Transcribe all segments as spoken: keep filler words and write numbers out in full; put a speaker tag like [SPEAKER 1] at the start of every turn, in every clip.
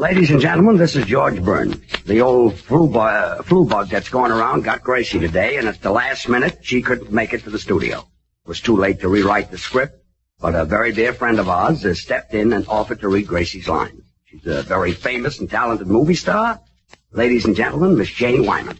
[SPEAKER 1] Ladies and gentlemen, this is George Burns. The old flu, bu- uh, flu bug that's going around got Gracie today, and at the last minute, she couldn't make it to the studio. It was too late to rewrite the script, but a very dear friend of ours has stepped in and offered to read Gracie's lines. She's a very famous and talented movie star. Ladies and gentlemen, Miss Jane Wyman.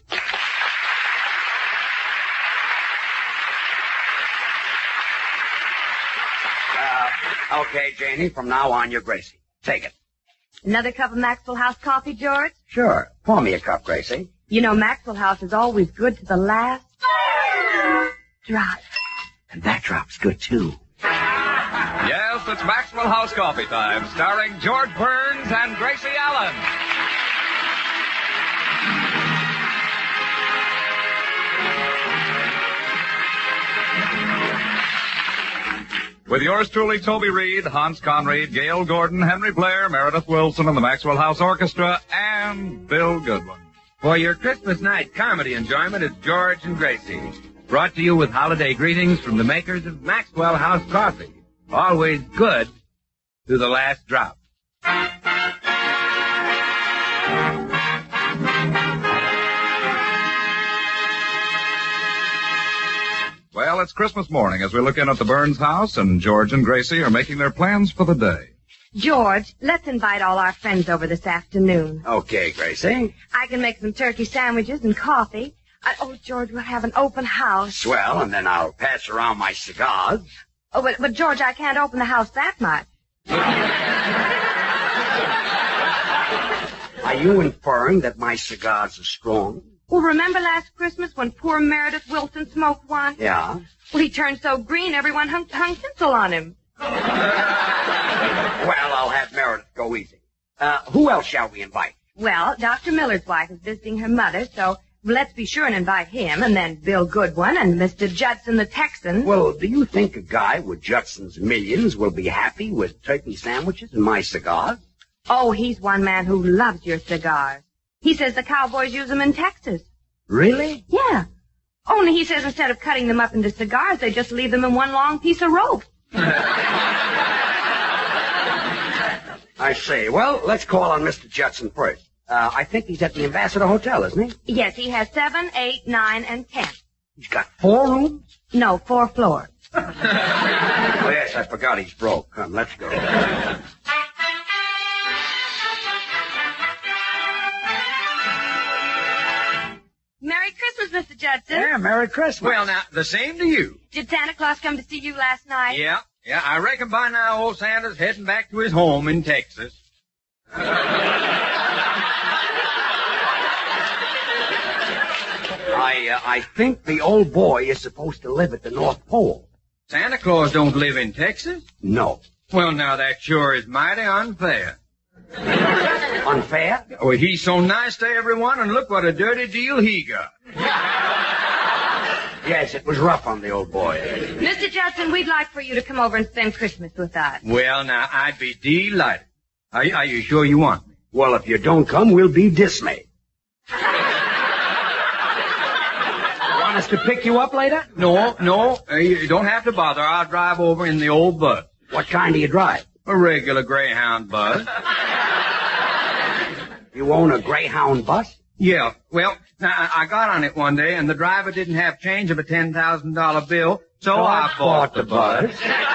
[SPEAKER 1] Uh, okay, Janie, from now on, you're Gracie. Take it.
[SPEAKER 2] Another cup of Maxwell House coffee, George?
[SPEAKER 1] Sure. Pour me a cup, Gracie.
[SPEAKER 2] You know, Maxwell House is always good to the last drop.
[SPEAKER 1] And that drop's good, too.
[SPEAKER 3] Yes, it's Maxwell House Coffee Time, starring George Burns and Gracie Allen. With yours truly, Toby Reed, Hans Conried, Gail Gordon, Henry Blair, Meredith Wilson, and the Maxwell House Orchestra, and Bill Goodwin.
[SPEAKER 4] For your Christmas night comedy enjoyment is George and Gracie. Brought to you with holiday greetings from the makers of Maxwell House Coffee. Always good to the last drop.
[SPEAKER 3] Well, it's Christmas morning as we look in at the Burns house, and George and Gracie are making their plans for the day.
[SPEAKER 2] George, let's invite all our friends over this afternoon.
[SPEAKER 1] Okay, Gracie.
[SPEAKER 2] I can make some turkey sandwiches and coffee. I, oh, George, we'll have an open house.
[SPEAKER 1] Swell, and then I'll pass around my cigars.
[SPEAKER 2] Oh, but, but George, I can't open the house that much.
[SPEAKER 1] Are you inferring that my cigars are strong?
[SPEAKER 2] Well, remember last Christmas when poor Meredith Wilson smoked one?
[SPEAKER 1] Yeah.
[SPEAKER 2] Well, he turned so green, everyone hung, hung tinsel on him.
[SPEAKER 1] Well, I'll have Meredith go easy. Uh, who else shall we invite?
[SPEAKER 2] Well, Doctor Miller's wife is visiting her mother, so let's be sure and invite him, and then Bill Goodwin and Mister Judson the Texan.
[SPEAKER 1] Well, do you think a guy with Judson's millions will be happy with turkey sandwiches and my cigars?
[SPEAKER 2] Oh, he's one man who loves your cigars. He says the cowboys use them in Texas.
[SPEAKER 1] Really?
[SPEAKER 2] Yeah. Only he says instead of cutting them up into cigars, they just leave them in one long piece of rope.
[SPEAKER 1] I see. Well, let's call on Mister Judson first. Uh, I think he's at the Ambassador Hotel, isn't he?
[SPEAKER 2] Yes, he has seven, eight, nine, and ten.
[SPEAKER 1] He's got four rooms?
[SPEAKER 2] No, four floors.
[SPEAKER 1] Oh, yes, I forgot he's broke. Come, let's go.
[SPEAKER 2] Merry Christmas, Mister Judson.
[SPEAKER 1] Yeah, Merry Christmas.
[SPEAKER 4] Well, now, the same to you.
[SPEAKER 2] Did Santa Claus come to see you last night?
[SPEAKER 4] Yeah, yeah, I reckon by now old Santa's heading back to his home in Texas.
[SPEAKER 1] I, uh, I think the old boy is supposed to live at the North Pole.
[SPEAKER 4] Santa Claus don't live in Texas?
[SPEAKER 1] No.
[SPEAKER 4] Well, now, that sure is mighty unfair.
[SPEAKER 1] Unfair?
[SPEAKER 4] Oh, he's so nice to everyone, and look what a dirty deal he got.
[SPEAKER 1] Yes, it was rough on the old boy.
[SPEAKER 2] Mister Judson, we'd like for you to come over and spend Christmas with us.
[SPEAKER 4] Well, now, I'd be delighted. Are, are you sure you want me?
[SPEAKER 1] Well, if you don't come, we'll be dismayed. Want us to pick you up later?
[SPEAKER 4] No, no, uh, you don't have to bother. I'll drive over in the old bus.
[SPEAKER 1] What kind do you drive?
[SPEAKER 4] A regular Greyhound bus.
[SPEAKER 1] You own a Greyhound bus?
[SPEAKER 4] Yeah, well, now, I got on it one day, and the driver didn't have change of a ten thousand dollar bill, so
[SPEAKER 1] Oh,
[SPEAKER 4] I bought the bus.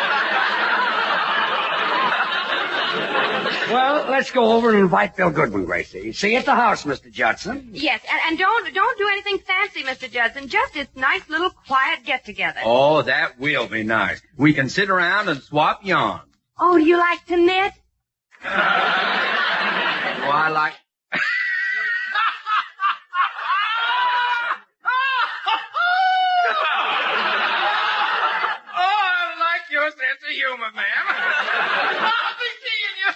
[SPEAKER 1] Well, let's go over and invite Bill Goodwin, Gracie. See you at the house, Mister Judson.
[SPEAKER 2] Yes, and, and don't don't do anything fancy, Mister Judson. Just this nice little quiet get-together.
[SPEAKER 4] Oh, that will be nice. We can sit around and swap yarns.
[SPEAKER 2] Oh, do you like to knit?
[SPEAKER 4] Oh, I like... Oh, I like your sense of humor, ma'am. I'll be seeing you.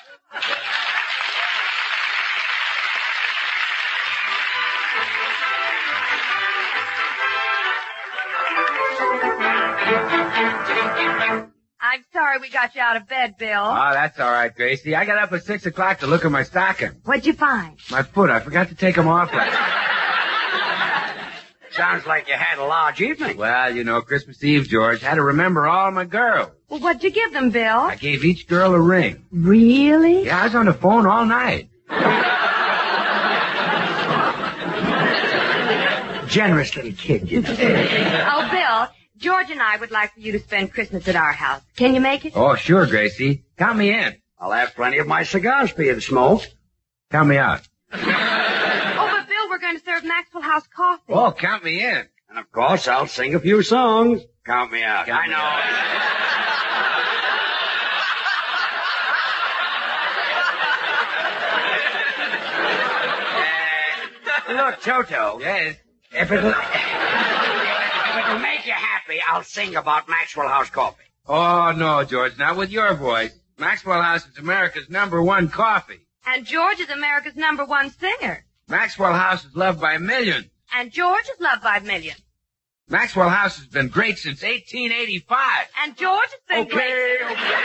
[SPEAKER 2] I'm sorry we got you out of bed, Bill.
[SPEAKER 4] Oh, that's all right, Gracie. I got up at six o'clock to look at my stocking.
[SPEAKER 2] What'd you find?
[SPEAKER 4] My foot. I forgot to take them off last night.
[SPEAKER 1] Sounds like you had a large evening.
[SPEAKER 4] Well, you know, Christmas Eve, George, had to remember all my girls.
[SPEAKER 2] Well, what'd you give them, Bill?
[SPEAKER 4] I gave each girl a ring.
[SPEAKER 2] Really?
[SPEAKER 4] Yeah, I was on the phone all night.
[SPEAKER 1] generous little kid, you know.
[SPEAKER 2] Oh, Bill, George and I would like for you to spend Christmas at our house. Can you make it?
[SPEAKER 4] Oh, sure, Gracie. Count me in.
[SPEAKER 1] I'll have plenty of my cigars for you to smoke.
[SPEAKER 4] Count me out.
[SPEAKER 2] Oh, but Bill, we're going to serve Maxwell House coffee.
[SPEAKER 4] Oh, count me in.
[SPEAKER 1] And of course, I'll sing a few songs. Count me out.
[SPEAKER 4] Count
[SPEAKER 1] I
[SPEAKER 4] me
[SPEAKER 1] know. uh, look, Toto.
[SPEAKER 4] Yes.
[SPEAKER 1] If it'll, if it'll make you happy, I'll sing about Maxwell House coffee.
[SPEAKER 4] Oh, no, George, not with your voice. Maxwell House is America's number one coffee.
[SPEAKER 2] And George is America's number one singer.
[SPEAKER 4] Maxwell House is loved by millions.
[SPEAKER 2] And George is loved by millions.
[SPEAKER 4] Maxwell House has been great since eighteen eighty-five.
[SPEAKER 2] And George has been
[SPEAKER 1] Okay,
[SPEAKER 2] great.
[SPEAKER 1] okay.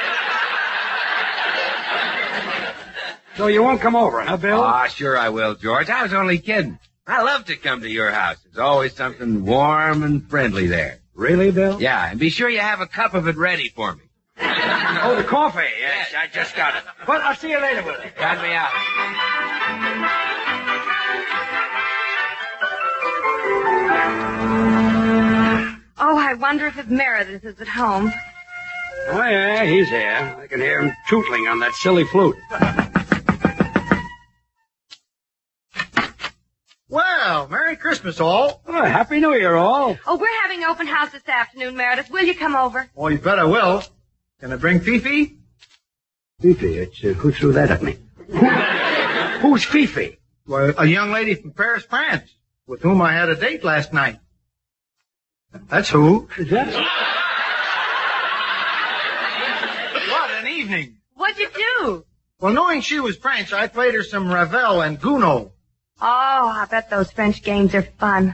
[SPEAKER 1] So you won't come over, huh, Bill?
[SPEAKER 4] Ah, sure I will, George. I was only kidding. I love to come to your house. There's always something warm and friendly there.
[SPEAKER 1] Really, Bill?
[SPEAKER 4] Yeah, and be sure you have a cup of it ready for me.
[SPEAKER 1] Oh, the coffee. Yes, I just got it. Well, I'll see you later with it.
[SPEAKER 4] Count me out.
[SPEAKER 2] Oh, I wonder if Meredith is at home.
[SPEAKER 1] Oh, yeah, he's here. I can hear him tootling on that silly flute.
[SPEAKER 5] Well, Merry Christmas, all.
[SPEAKER 1] Oh, Happy New Year, all.
[SPEAKER 2] Oh, we're having open house this afternoon, Meredith. Will you come over?
[SPEAKER 5] Oh, you bet I will. Can I bring Fifi?
[SPEAKER 1] Fifi, it's, uh, who threw that at me? Who's Fifi?
[SPEAKER 5] Well, a young lady from Paris, France, with whom I had a date last night. That's who.
[SPEAKER 1] Is that?
[SPEAKER 5] What an evening.
[SPEAKER 2] What'd you do?
[SPEAKER 5] Well, knowing she was French, I played her some Ravel and Gounod.
[SPEAKER 2] Oh, I bet those French games are fun.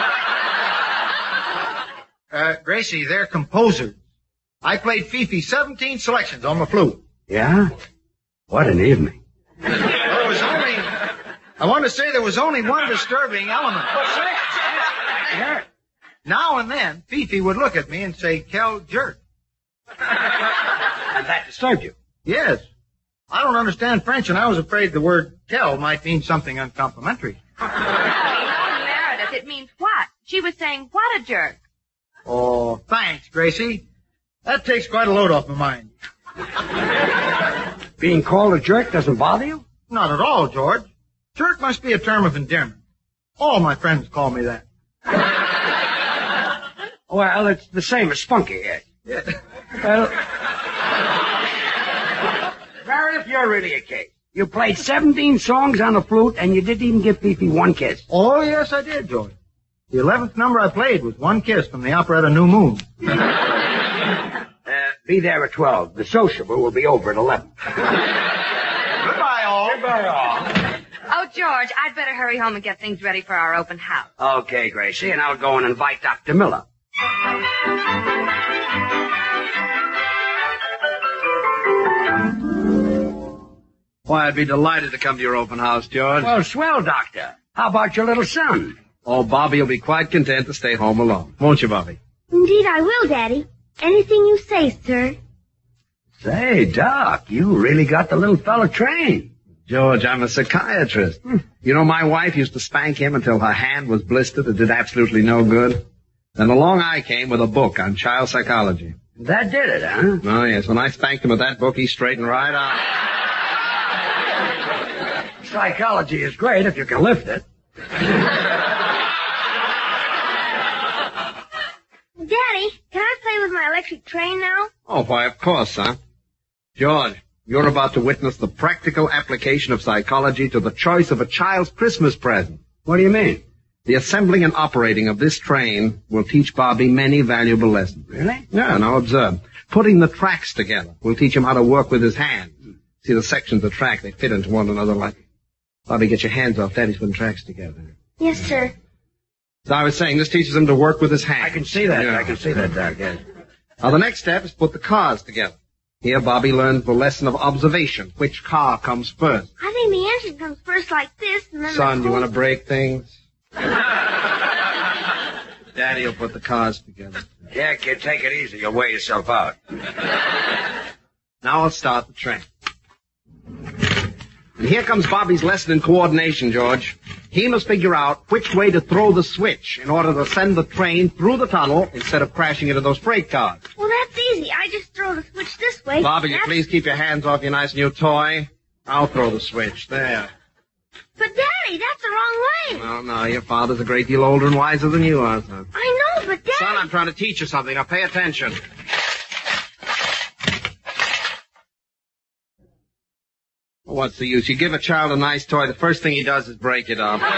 [SPEAKER 5] Uh, Gracie, they're composers. I played Fifi seventeen selections on the flute.
[SPEAKER 1] Yeah? What an evening.
[SPEAKER 5] Well, there was only, I want to say there was only one disturbing element.
[SPEAKER 1] What's that? Yeah.
[SPEAKER 5] Now and then, Fifi would look at me and say, "Quel jerk."
[SPEAKER 1] And that disturbed you?
[SPEAKER 5] Yes. I don't understand French, and I was afraid the word "quel" might mean something uncomplimentary.
[SPEAKER 2] Oh, Meredith, it means what? She was saying, what a jerk.
[SPEAKER 5] Oh, thanks, Gracie. That takes quite a load off my mind.
[SPEAKER 1] Being called a jerk doesn't bother you?
[SPEAKER 5] Not at all, George. Jerk must be a term of endearment. All my friends call me that.
[SPEAKER 1] Well, it's the same as spunky, yes.
[SPEAKER 5] Yeah.
[SPEAKER 1] Well, Meredith, you're really a case. You played seventeen songs on the flute, and you didn't even give Fifi one kiss.
[SPEAKER 5] Oh, yes, I did, George. The eleventh number I played was One Kiss from the operetta New Moon.
[SPEAKER 1] Uh, be there at twelve. The sociable will be over at eleven.
[SPEAKER 5] Goodbye, all.
[SPEAKER 1] Goodbye, all.
[SPEAKER 2] Oh, George, I'd better hurry home and get things ready for our open house.
[SPEAKER 1] Okay, Gracie, and I'll go and invite Doctor Miller.
[SPEAKER 6] Why, I'd be delighted to come to your open house, George.
[SPEAKER 1] Well, swell, Doctor. How about your little son?
[SPEAKER 6] Oh, Bobby will be quite content to stay home alone. Won't you, Bobby?
[SPEAKER 7] Indeed I will, Daddy. Anything you say, sir.
[SPEAKER 1] Say, Doc, you really got the little fella trained.
[SPEAKER 6] George, I'm a psychiatrist. Hmm. You know, my wife used to spank him until her hand was blistered. It did absolutely no good. Then along I came with a book on child psychology.
[SPEAKER 1] That did it, huh?
[SPEAKER 6] Oh, yes. When I spanked him with that book, he straightened right out.
[SPEAKER 1] Psychology is great if you can lift it.
[SPEAKER 7] Daddy, can I play with my electric train now?
[SPEAKER 6] Oh, why, of course, son. George, you're about to witness the practical application of psychology to the choice of a child's Christmas present.
[SPEAKER 1] What do you mean?
[SPEAKER 6] The assembling and operating of this train will teach Bobby many valuable lessons.
[SPEAKER 1] Really?
[SPEAKER 6] Yeah, now observe. Putting the tracks together will teach him how to work with his hands. See the sections of track, they fit into one another like... Bobby, get your hands off Daddy's putting tracks together.
[SPEAKER 7] Yes, sir.
[SPEAKER 6] So I was saying, this teaches him to work with his hands.
[SPEAKER 1] I can see that.
[SPEAKER 6] Yeah.
[SPEAKER 1] I can see that, Doc, yes.
[SPEAKER 6] Now, the next step is put the cars together. Here, Bobby learns the lesson of observation. Which car comes first?
[SPEAKER 7] I think the engine comes first like this, and then
[SPEAKER 6] Son,
[SPEAKER 7] the
[SPEAKER 6] do you
[SPEAKER 7] whole...
[SPEAKER 6] want to break things? Daddy will put the cars together.
[SPEAKER 1] Yeah, kid, take it easy. You'll wear yourself out.
[SPEAKER 6] Now I'll start the train. And here comes Bobby's lesson in coordination, George. He must figure out which way to throw the switch in order to send the train through the tunnel instead of crashing into those freight cars.
[SPEAKER 7] Well, that's easy. I just throw the switch this way.
[SPEAKER 6] Bobby, you
[SPEAKER 7] That's-
[SPEAKER 6] please keep your hands off your nice new toy? I'll throw the switch. There.
[SPEAKER 7] But, Daddy, that's the wrong way.
[SPEAKER 6] Well, no, your father's a great deal older and wiser than you are, son.
[SPEAKER 7] I know, but, Daddy...
[SPEAKER 6] Son, I'm trying to teach you something. Now, pay attention. What's the use? You give a child a nice toy, the first thing he does is break it up.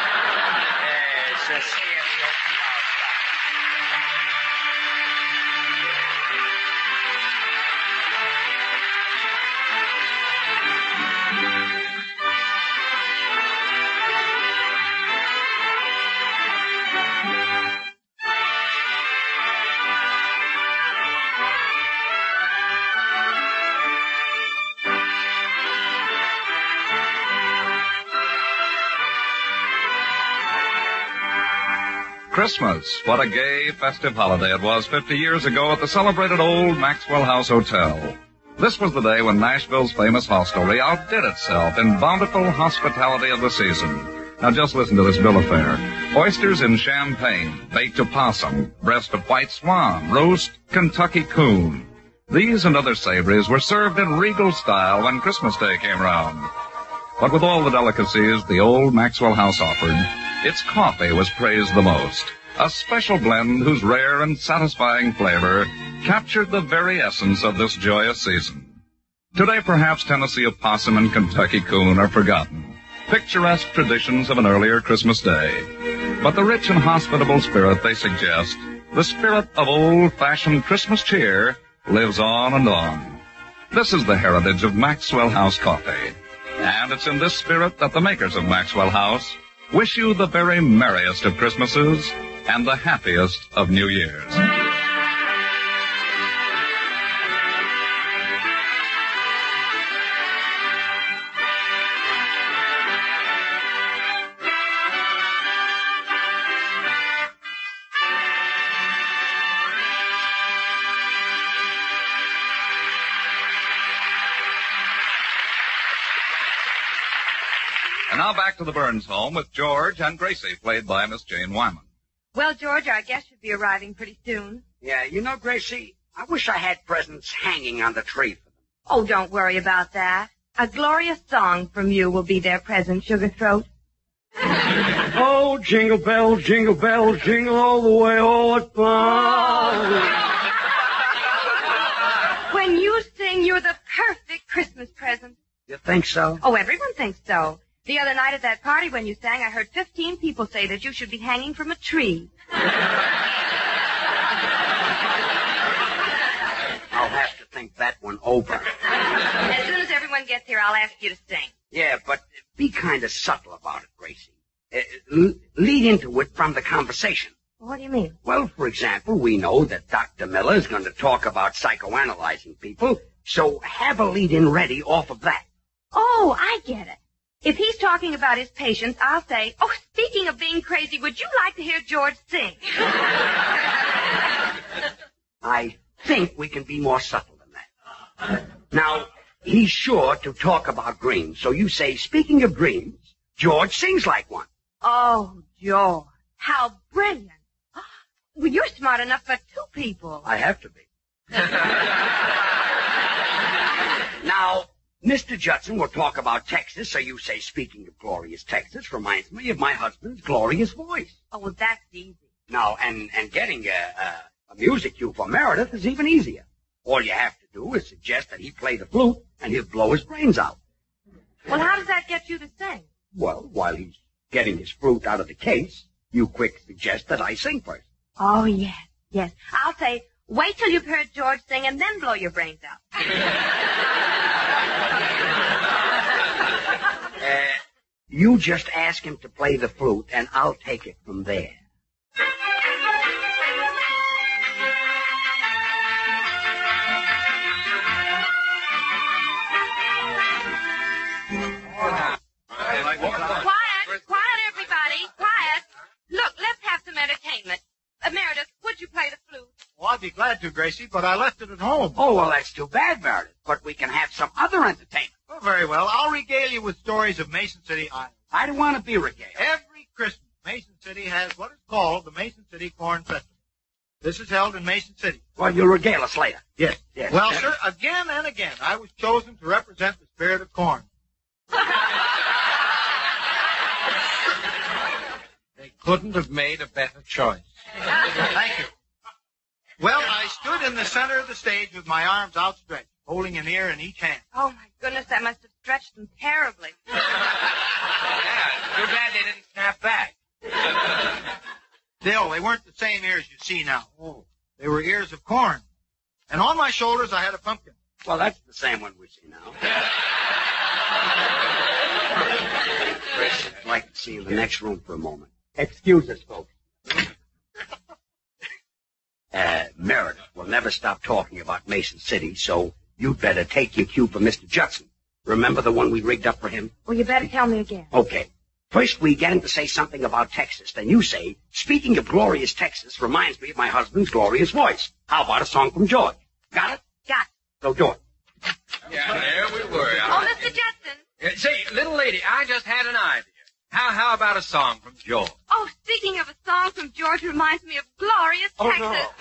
[SPEAKER 3] Christmas. What a gay, festive holiday it was fifty years ago at the celebrated old Maxwell House Hotel. This was the day when Nashville's famous hostelry outdid itself in bountiful hospitality of the season. Now just listen to this bill of fare. Oysters in champagne, baked opossum, breast of white swan, roast Kentucky coon. These and other savories were served in regal style when Christmas Day came round. But with all the delicacies the old Maxwell House offered, its coffee was praised the most. A special blend whose rare and satisfying flavor captured the very essence of this joyous season. Today, perhaps Tennessee opossum and Kentucky coon are forgotten, picturesque traditions of an earlier Christmas day. But the rich and hospitable spirit they suggest, the spirit of old-fashioned Christmas cheer, lives on and on. This is the heritage of Maxwell House coffee. And it's in this spirit that the makers of Maxwell House wish you the very merriest of Christmases and the happiest of New Years. And now back to the Burns home with George and Gracie, played by Miss Jane Wyman.
[SPEAKER 2] Well, George, our guest should be arriving pretty soon.
[SPEAKER 1] Yeah, you know, Gracie, I wish I had presents hanging on the tree for them.
[SPEAKER 2] Oh, don't worry about that. A glorious song from you will be their present, Sugar Throat.
[SPEAKER 1] Oh, jingle bells, jingle bells, jingle all the way, oh, what fun.
[SPEAKER 2] When you sing, you're the perfect Christmas present.
[SPEAKER 1] You think so?
[SPEAKER 2] Oh, everyone thinks so. The other night at that party when you sang, I heard fifteen people say that you should be hanging from a tree.
[SPEAKER 1] I'll have to think that one over.
[SPEAKER 2] As soon as everyone gets here, I'll ask you to sing.
[SPEAKER 1] Yeah, but be kind of subtle about it, Gracie. Uh, l- lead into it from the conversation.
[SPEAKER 2] What do you mean?
[SPEAKER 1] Well, for example, we know that Doctor Miller is going to talk about psychoanalyzing people, so have a lead-in ready off of that.
[SPEAKER 2] Oh, I get it. If he's talking about his patients, I'll say, oh, speaking of being crazy, would you like to hear George sing?
[SPEAKER 1] I think we can be more subtle than that. Now, he's sure to talk about dreams, so you say, speaking of dreams, George sings like one.
[SPEAKER 2] Oh, George, how brilliant. Well, you're smart enough for two people.
[SPEAKER 1] I have to be. Now, Mister Judson will talk about Texas, so you say, speaking of glorious Texas, reminds me of my husband's glorious voice.
[SPEAKER 2] Oh, well, that's easy.
[SPEAKER 1] Now, and, and getting a, a, a music cue for Meredith is even easier. All you have to do is suggest that he play the flute, and he'll blow his brains out.
[SPEAKER 2] Well, how does that get you to sing?
[SPEAKER 1] Well, while he's getting his flute out of the case, you quick suggest that I sing first.
[SPEAKER 2] Oh, yes, yes. I'll say, wait till you've heard George sing and then blow your brains out.
[SPEAKER 1] uh, you just ask him to play the flute, and I'll take it from there.
[SPEAKER 2] Quiet, quiet, everybody, quiet. Look, let's have some entertainment. Uh, Meredith, would you play the flute?
[SPEAKER 5] Well, I'd be glad to, Gracie, but I left it at home.
[SPEAKER 1] Oh, well, that's too bad, Meredith. But we can have some other entertainment.
[SPEAKER 5] Well, very well. I'll regale you with stories of Mason City, Iowa.
[SPEAKER 1] I don't want to be regaled.
[SPEAKER 5] Every Christmas, Mason City has what is called the Mason City Corn Festival. This is held in Mason City.
[SPEAKER 1] Well, you'll regale us later.
[SPEAKER 5] Yes.
[SPEAKER 1] Yes.
[SPEAKER 5] Well, sir, again and again, I was chosen to represent the spirit of corn.
[SPEAKER 4] They couldn't have made a better choice.
[SPEAKER 5] Thank you. Well, I stood in the center of the stage with my arms outstretched, holding an ear in each hand.
[SPEAKER 2] Oh, my goodness, that must have stretched them terribly.
[SPEAKER 4] Yeah, too bad they didn't snap back.
[SPEAKER 5] Still, they weren't the same ears you see now. Oh. They were ears of corn. And on my shoulders, I had a pumpkin.
[SPEAKER 1] Well, that's the same one we see now. Chris, I'd like to see you in the next room for a moment. Excuse us, folks. Uh, Meredith will never stop talking about Mason City, so you'd better take your cue from Mister Judson. Remember the one we rigged up for him?
[SPEAKER 2] Well, you better tell me again.
[SPEAKER 1] Okay. First, we get him to say something about Texas. Then you say, speaking of glorious Texas, reminds me of my husband's glorious voice. How about a song from George? Got it?
[SPEAKER 2] Got it.
[SPEAKER 1] So do it.
[SPEAKER 4] Yeah, there we were.
[SPEAKER 2] Oh, Mister Judson.
[SPEAKER 4] Uh, say, little lady, I just had an idea. How how about a song from George?
[SPEAKER 2] Oh, speaking of a song from George, reminds me of glorious
[SPEAKER 1] Oh,
[SPEAKER 2] Texas.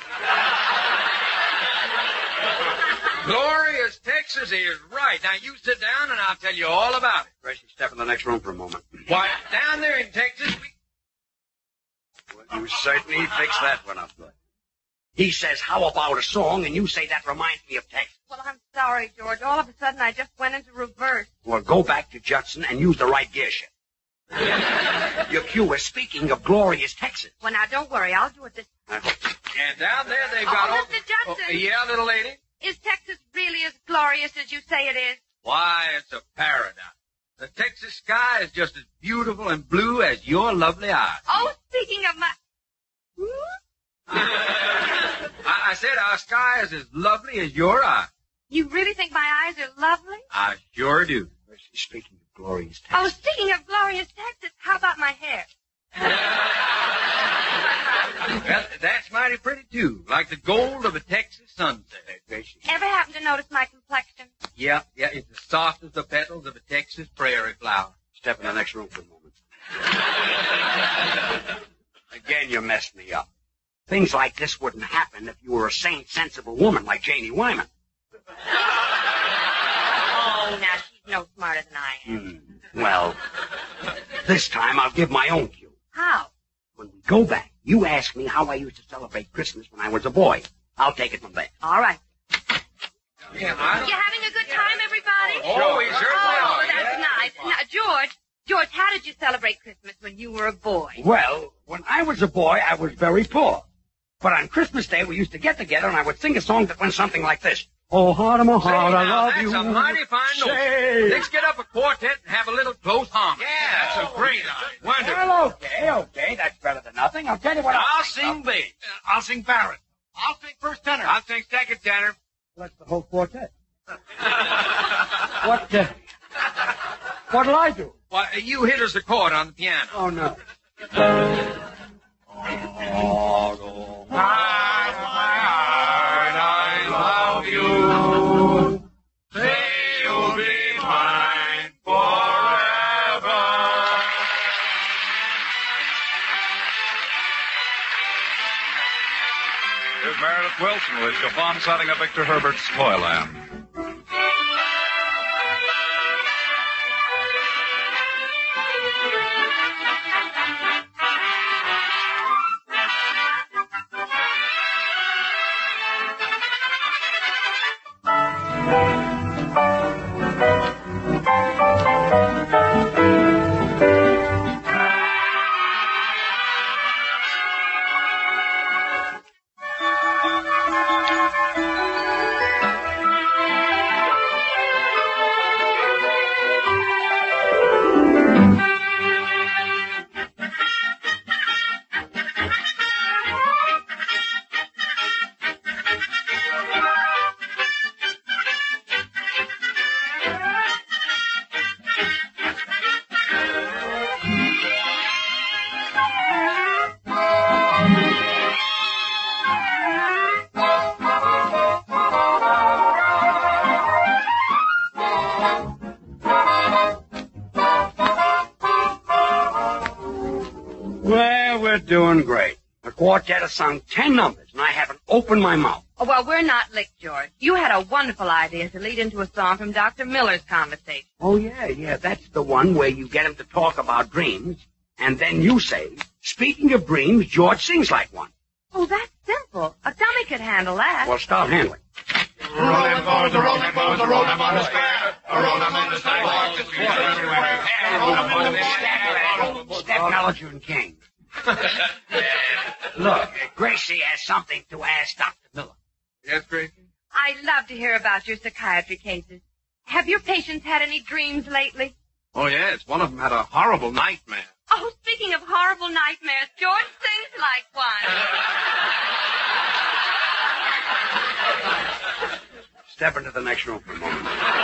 [SPEAKER 1] no.
[SPEAKER 4] Glorious Texas is right. Now, you sit down and I'll tell you all about it.
[SPEAKER 1] Gracie, step in the next room for a moment.
[SPEAKER 4] Why, down there in Texas, we...
[SPEAKER 1] Well, you certainly fixed that one up good. He says, how about a song, and you say that reminds me of Texas.
[SPEAKER 2] Well, I'm sorry, George. All of a sudden, I just went into reverse.
[SPEAKER 1] Well, go back to Judson and use the right gear shift. Your cue is speaking of glorious Texas.
[SPEAKER 2] Well, now, don't worry. I'll do it this time.
[SPEAKER 4] And down there they've
[SPEAKER 2] Oh,
[SPEAKER 4] got... all-
[SPEAKER 2] Mister Johnson.
[SPEAKER 4] Oh, yeah, little lady?
[SPEAKER 2] Is Texas really as glorious as you say it is?
[SPEAKER 4] Why, it's a paradise. The Texas sky is just as beautiful and blue as your lovely eyes.
[SPEAKER 2] Oh, speaking of my...
[SPEAKER 4] I, I said our sky is as lovely as your eyes.
[SPEAKER 2] You really think my eyes are lovely?
[SPEAKER 4] I sure do.
[SPEAKER 1] She's speaking of glorious
[SPEAKER 2] Oh,
[SPEAKER 1] Texas.
[SPEAKER 2] speaking of glorious Texas, how about my hair?
[SPEAKER 4] Well, that's mighty pretty, too. Like the gold of a Texas sunset.
[SPEAKER 2] Ever happen to notice my complexion?
[SPEAKER 4] Yeah, yeah, it's as soft as the petals of a Texas prairie flower.
[SPEAKER 1] Step in the next room for a moment. Again, you messed me up. Things like this wouldn't happen if you were a sane, sensible woman like Janie Wyman.
[SPEAKER 2] Oh, now, she's no smarter than I am.
[SPEAKER 1] Hmm. Well, this time I'll give my own cue.
[SPEAKER 2] How?
[SPEAKER 1] When we go back, you ask me how I used to celebrate Christmas when I was a boy. I'll take it from there.
[SPEAKER 2] All right.
[SPEAKER 4] Yeah, I
[SPEAKER 2] You having a good time, everybody?
[SPEAKER 4] Oh, we certainly
[SPEAKER 2] Oh,
[SPEAKER 4] are.
[SPEAKER 2] that's nice. Now, George, George, how did you celebrate Christmas when you were a boy?
[SPEAKER 1] Well, when I was a boy, I was very poor. But on Christmas Day, we used to get together, and I would sing a song that went something like this. Oh, heart of my
[SPEAKER 4] Say,
[SPEAKER 1] heart, I
[SPEAKER 4] now,
[SPEAKER 1] love
[SPEAKER 4] that's
[SPEAKER 1] you.
[SPEAKER 4] a mighty fine note.
[SPEAKER 1] Say.
[SPEAKER 4] Let's get up a quartet and have a little close harmony.
[SPEAKER 1] Yeah,
[SPEAKER 4] That's a great idea. Wonderful.
[SPEAKER 1] Well, okay, okay, that's better than nothing. I'll tell you what
[SPEAKER 4] I'll
[SPEAKER 1] I'll
[SPEAKER 4] sing bass.
[SPEAKER 5] I'll sing baritone. I'll sing first tenor.
[SPEAKER 4] I'll sing second tenor.
[SPEAKER 1] That's the whole quartet. What, uh, what'll I do?
[SPEAKER 4] Well, you hit us a chord on the piano.
[SPEAKER 1] Oh, no.
[SPEAKER 4] I love you. Say you'll be mine forever.
[SPEAKER 3] Here's Meredith Wilson with chiffon setting of Victor Herbert's Toyland.
[SPEAKER 1] doing great. The quartet has sung ten numbers, and I haven't opened my mouth.
[SPEAKER 2] Oh, well, we're not licked, George. You had a wonderful idea to lead into a song from Doctor Miller's conversation.
[SPEAKER 1] Oh, yeah, yeah, that's the one where you get him to talk about dreams, and then you say, speaking of dreams, George sings like one.
[SPEAKER 2] Oh, that's simple. A dummy could handle that.
[SPEAKER 1] Well, start handling.
[SPEAKER 8] Rolling bones, a rolling bones, a rolling on the square, a rolling on the sidewalk, the streets are everywhere.
[SPEAKER 1] Step Mellinger and King. Look, Gracie has something to ask Doctor Miller.
[SPEAKER 4] Yes, Gracie?
[SPEAKER 2] I love to hear about your psychiatry cases. Have your patients had any dreams lately?
[SPEAKER 8] Oh, yes. One of them had a horrible nightmare.
[SPEAKER 2] Oh, speaking of horrible nightmares, George sings like one.
[SPEAKER 1] Step into the next room for a moment.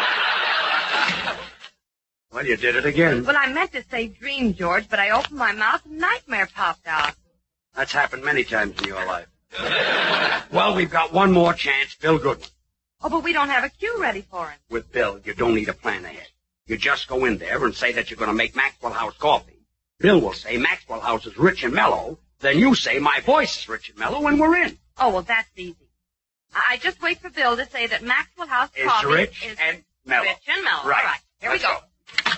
[SPEAKER 1] Well, you did it again.
[SPEAKER 2] Well, I meant to say dream, George, but I opened my mouth and nightmare popped out.
[SPEAKER 1] That's happened many times in your life. Well, we've got one more chance, Bill Goodwin.
[SPEAKER 2] Oh, but we don't have a cue ready for him.
[SPEAKER 1] With Bill, you don't need a plan ahead. You just go in there and say that you're going to make Maxwell House coffee. Bill will say Maxwell House is rich and mellow. Then you say my voice is rich and mellow, and we're in.
[SPEAKER 2] Oh, well, that's easy. I I just wait for Bill to say that Maxwell House
[SPEAKER 1] Is
[SPEAKER 2] coffee
[SPEAKER 1] rich
[SPEAKER 2] is
[SPEAKER 1] and mellow.
[SPEAKER 2] Rich and mellow.
[SPEAKER 1] Right.
[SPEAKER 2] All right. Here
[SPEAKER 1] Let's
[SPEAKER 2] we go.
[SPEAKER 1] go.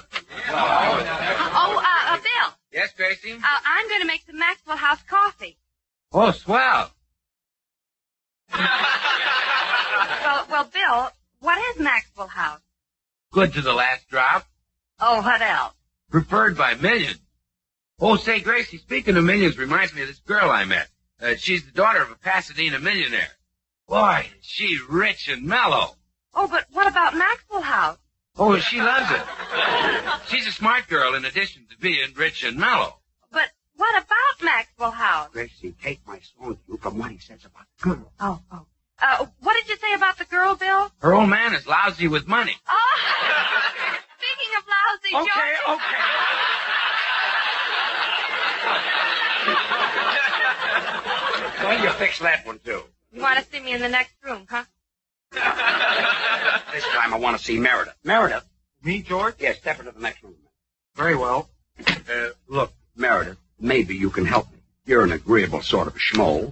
[SPEAKER 2] Oh, uh, uh, Bill.
[SPEAKER 4] Yes, Gracie?
[SPEAKER 2] Uh, I'm going to make some Maxwell House coffee.
[SPEAKER 4] Oh, swell.
[SPEAKER 2] Well, well, Bill, what is Maxwell House?
[SPEAKER 4] Good to the last drop.
[SPEAKER 2] Oh, what else?
[SPEAKER 4] Preferred by millions. Oh, say, Gracie, speaking of millions reminds me of this girl I met. Uh, she's the daughter of a Pasadena millionaire. Boy, is she rich and mellow.
[SPEAKER 2] Oh, but what about Maxwell House?
[SPEAKER 4] Oh, she loves it. She's a smart girl in addition to being rich and mellow.
[SPEAKER 2] But what about Maxwell House?
[SPEAKER 1] Gracie, take my song cue from what he says about the girl.
[SPEAKER 2] Oh, oh. Uh, what did you say about the girl, Bill?
[SPEAKER 4] Her old man is lousy with money.
[SPEAKER 2] Oh, speaking of lousy,
[SPEAKER 1] Okay,
[SPEAKER 2] George.
[SPEAKER 1] okay. Well, you fix that one, too.
[SPEAKER 2] You want to see me in the next room, huh?
[SPEAKER 1] This time I want to see Meredith. Meredith?
[SPEAKER 5] Me, George?
[SPEAKER 1] Yes, step into the next room.
[SPEAKER 5] Very well.
[SPEAKER 1] Uh, look, Meredith, maybe you can help me. You're an agreeable sort of a schmo.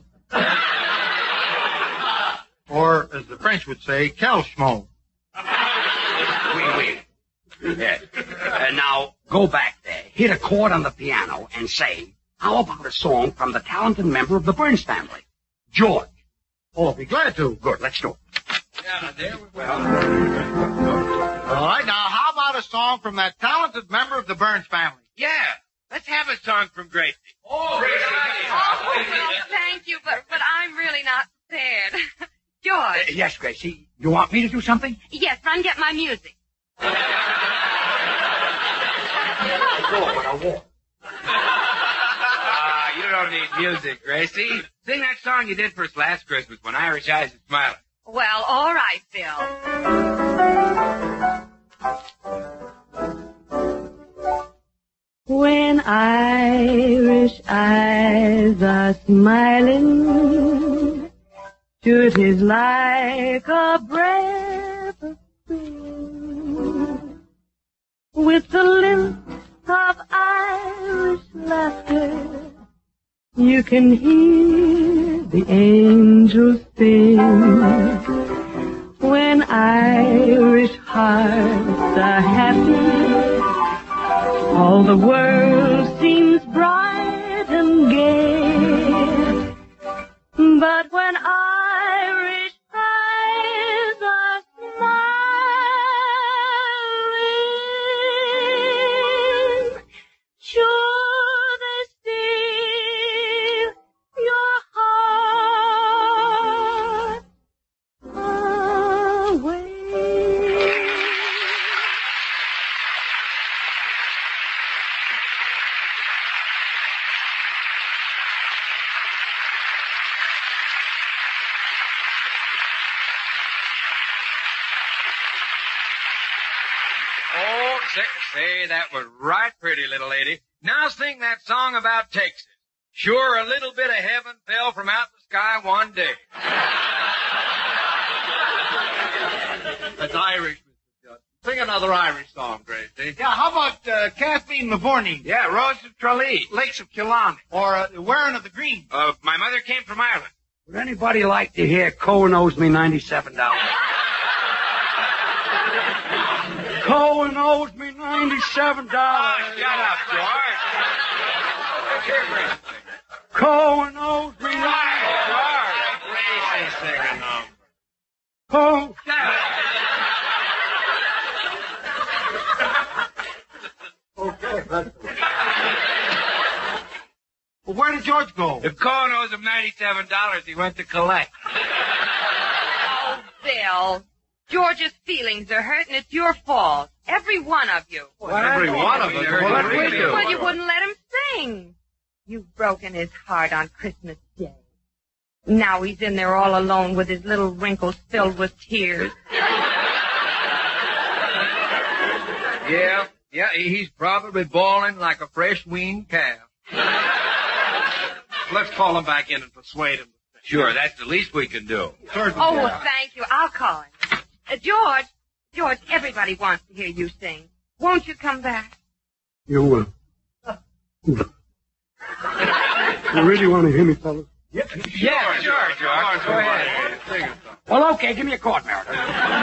[SPEAKER 5] Or, as the French would say, quel schmo.
[SPEAKER 1] Oui, oui. Yeah. Uh, now, go back there, hit a chord on the piano, and say, how about a song from the talented member of the Burns family, George?
[SPEAKER 5] Oh, I'll be glad to.
[SPEAKER 1] Good, let's do it.
[SPEAKER 4] Yeah, there we go.
[SPEAKER 5] All right, now, how about a song from that talented member of the Burns family?
[SPEAKER 4] Yeah, let's have a song from Gracie. Oh, Gracie.
[SPEAKER 2] Oh, well, thank you, but, but I'm really not prepared. George.
[SPEAKER 1] Uh, yes, Gracie. You want me to do something?
[SPEAKER 2] Yes, run get my music.
[SPEAKER 1] Go, but I won't.
[SPEAKER 4] Ah, you don't need music, Gracie. Sing that song you did for us last Christmas when Irish Eyes are smiling.
[SPEAKER 2] Well, all right, Bill. When Irish eyes are smiling, truth is like a breath of spring, with the lilt of Irish laughter, you can hear the angels sing. When Irish hearts are happy, all the world seems bright and gay. But when Irish eyes are smiling, sure they steal your heart away.
[SPEAKER 4] Oh, say, say, that was right pretty, little lady. Now sing that song about Texas. Sure, a little bit of heaven fell from out the sky one day.
[SPEAKER 5] That's Irish, Mister Judson.
[SPEAKER 9] Sing another Irish song, Gracie.
[SPEAKER 5] Yeah, how about uh, Kathleen Mavourneen?
[SPEAKER 4] Yeah, Rose of Tralee.
[SPEAKER 5] Lakes of Killarney. Or uh, Wearing of the Green.
[SPEAKER 4] Uh, my mother came from Ireland.
[SPEAKER 1] Would anybody like to hear Cohen owes me ninety-seven dollars? Cohen owes me ninety-seven dollars.
[SPEAKER 4] Oh, shut up, George. Let's hear Gracie.
[SPEAKER 1] Cohen owes me ninety-seven dollars.
[SPEAKER 4] George, Gracie, sing a number.
[SPEAKER 1] Cohen.
[SPEAKER 5] Okay, that's Well, where did George go?
[SPEAKER 4] If Cohen owes him ninety-seven dollars, he went to collect.
[SPEAKER 2] Oh, Bill. George's feelings are hurt, and it's your fault. Every one of you.
[SPEAKER 4] Well, every one of us. Well, what did we do?
[SPEAKER 2] Well, you wouldn't let him sing. You've broken his heart on Christmas Day. Now he's in there all alone with his little wrinkles filled with tears.
[SPEAKER 4] Yeah, yeah, he's probably bawling like a fresh weaned calf.
[SPEAKER 9] Let's call him back in and persuade him.
[SPEAKER 4] Sure, that's the least we can do.
[SPEAKER 2] Oh, well, thank you. I'll call him. Uh, George, George, everybody wants to hear you sing. Won't you come back?
[SPEAKER 1] You will. You really want to hear me, fellas?
[SPEAKER 4] Yeah, sure, sure, George. Go ahead. Sing it.
[SPEAKER 1] Well, okay, give me a chord, Meredith.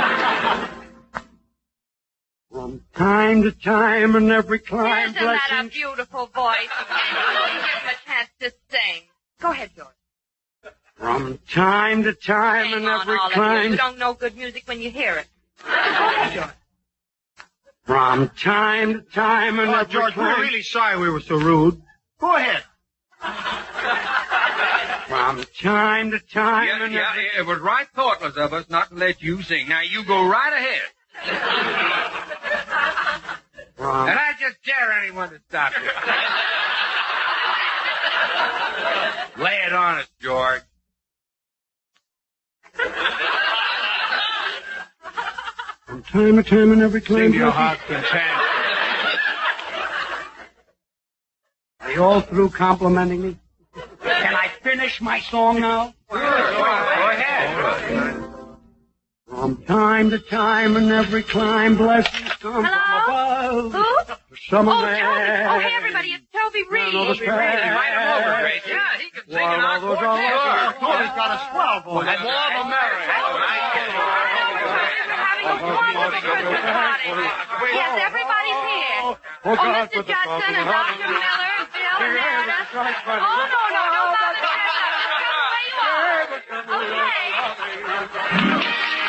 [SPEAKER 1] From time to time and every climb,
[SPEAKER 2] Isn't that a
[SPEAKER 1] blessings.
[SPEAKER 2] beautiful voice? Give him a chance to sing. Go ahead, George.
[SPEAKER 1] From time to time
[SPEAKER 2] Hang
[SPEAKER 1] and
[SPEAKER 2] on,
[SPEAKER 1] every
[SPEAKER 2] all of you.
[SPEAKER 1] climb.
[SPEAKER 2] You don't know good music when you hear it. Go ahead, George.
[SPEAKER 1] From time to time and
[SPEAKER 5] Oh,
[SPEAKER 1] every
[SPEAKER 5] George,
[SPEAKER 1] climb.
[SPEAKER 5] we're really sorry we were so rude. Go ahead.
[SPEAKER 1] From time to time
[SPEAKER 4] Yeah,
[SPEAKER 1] and
[SPEAKER 4] yeah,
[SPEAKER 1] every...
[SPEAKER 4] it was right thoughtless of us not to let you sing. Now, you go right ahead.
[SPEAKER 1] From...
[SPEAKER 4] And I just dare anyone to stop you. Lay it on us, George.
[SPEAKER 1] From time to time and every climb.
[SPEAKER 9] Sing to your
[SPEAKER 1] blessings.
[SPEAKER 9] heart's content.
[SPEAKER 1] Are you all through complimenting me? Can I finish my song now?
[SPEAKER 4] Sure, go ahead.
[SPEAKER 1] From time to time and every climb, blessings come
[SPEAKER 2] Hello?
[SPEAKER 1] from above.
[SPEAKER 2] Who?
[SPEAKER 1] The summer
[SPEAKER 2] Oh, Toby.
[SPEAKER 1] rain.
[SPEAKER 2] Oh, hey, everybody. It's Toby Reed.
[SPEAKER 1] None of us
[SPEAKER 4] Toby Reed, invite him over, Gracie. Yeah, he can sing
[SPEAKER 1] One
[SPEAKER 4] in our
[SPEAKER 1] of those
[SPEAKER 4] quartet.
[SPEAKER 1] all-
[SPEAKER 5] Toby's got a swell voice.
[SPEAKER 4] And more of America.
[SPEAKER 2] Having a wonderful Christmas party. Yes, everybody's here.
[SPEAKER 1] Oh,
[SPEAKER 2] Oh,
[SPEAKER 1] God,
[SPEAKER 2] Mister
[SPEAKER 1] put the
[SPEAKER 2] Judson
[SPEAKER 1] song
[SPEAKER 2] and
[SPEAKER 1] on.
[SPEAKER 2] Doctor Miller and Bill and Meredith. Oh, no, no, no, bother to get up. Just where you are. Okay.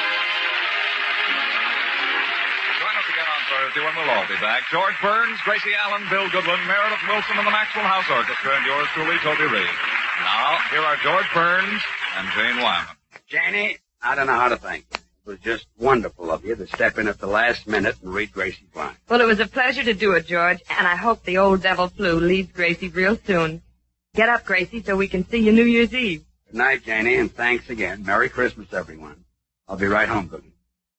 [SPEAKER 3] Join us again on Thursday when we'll all be back. George Burns, Gracie Allen, Bill Goodwin, Meredith Wilson, and the Maxwell House Orchestra, and yours truly, Toby Reed. Now, here are George Burns and Jane Wyman.
[SPEAKER 1] Janie, I don't know how to thank you. It was just wonderful of you to step in at the last minute and read Gracie's line.
[SPEAKER 2] Well, it was a pleasure to do it, George, and I hope the old devil flu leaves Gracie real soon. Get up, Gracie, so we can see you New Year's Eve.
[SPEAKER 1] Good night, Janie, and thanks again. Merry Christmas, everyone. I'll be right home, Cookie.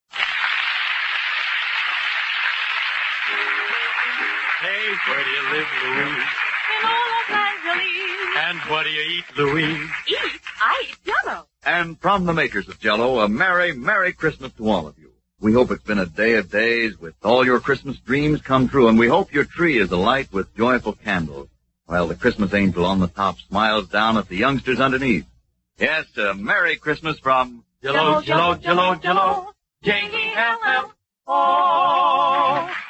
[SPEAKER 8] Hey, where do you live, Louise?
[SPEAKER 2] In Los Angeles.
[SPEAKER 8] And what do you eat, Louise?
[SPEAKER 2] Eat? I eat Jell-O.
[SPEAKER 3] And from the makers of Jell-O, a merry, merry Christmas to all of you. We hope it's been a day of days with all your Christmas dreams come true, and we hope your tree is alight with joyful candles, while the Christmas angel on the top smiles down at the youngsters underneath. Yes, a Merry Christmas from
[SPEAKER 8] Jell-O, Jell-O, Jell-O, Jell-O, J E L L O.